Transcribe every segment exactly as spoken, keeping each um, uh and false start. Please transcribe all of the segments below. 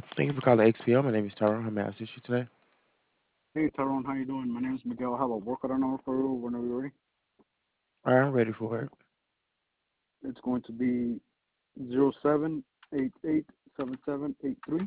Thank you for calling X P O. My name is Tyrone. How may I assist you today? Hey Tyrone, how you doing? My name is Miguel. I have a work order number for you whenever you're ready. All right, I'm ready for it. It's going to be zero seven eight eight seven seven eight three.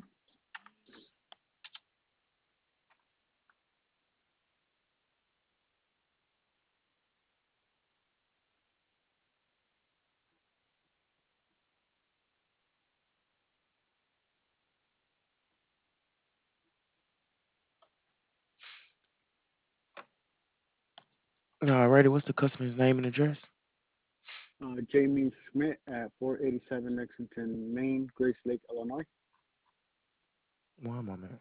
All righty, what's the customer's name and address? Uh, Jamie Schmidt at four eighty-seven Lexington, Maine, Grace Lake, Illinois. One moment.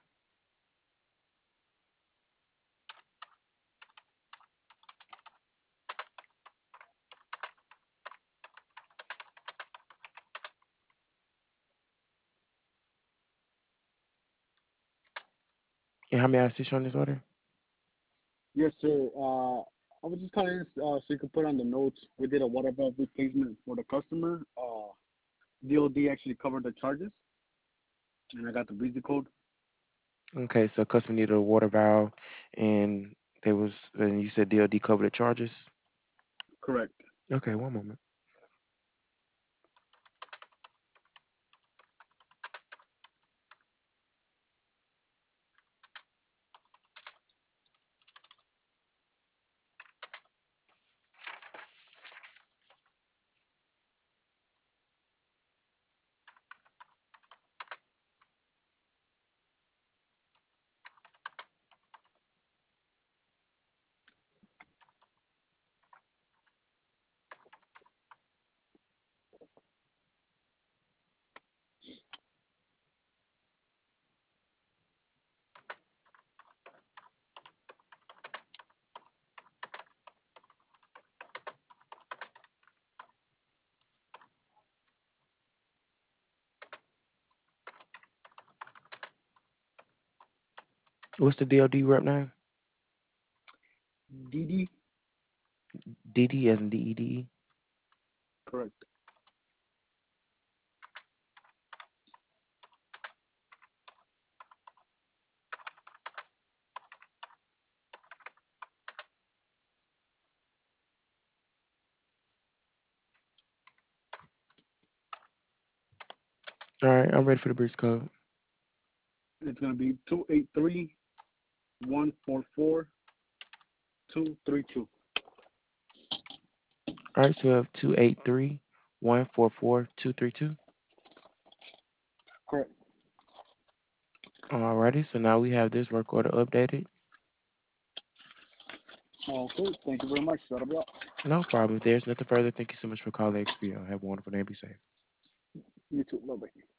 And how may I assist you on this order? Yes, sir. Uh, I was just calling this, uh, so you could put on the notes. We did a water valve replacement for the customer. Uh, D O D actually covered the charges, and I got the breezy code. Okay, so customer needed a water valve, and they was, and you said D O D covered the charges. Correct. Okay, one moment. What's the D O D rep name? D D. D D as in D E D E. Correct. All right, I'm ready for the breach code. It's gonna be two eight three one four four two three two. All right, so we have two eight three one four four two three two. Correct. All righty, so now we have this work order updated. Okay. Thank you very much. That'll be all. No problem. If there's nothing further, thank you so much for calling X P O. Have a wonderful day. Be safe. You too. Bye bye.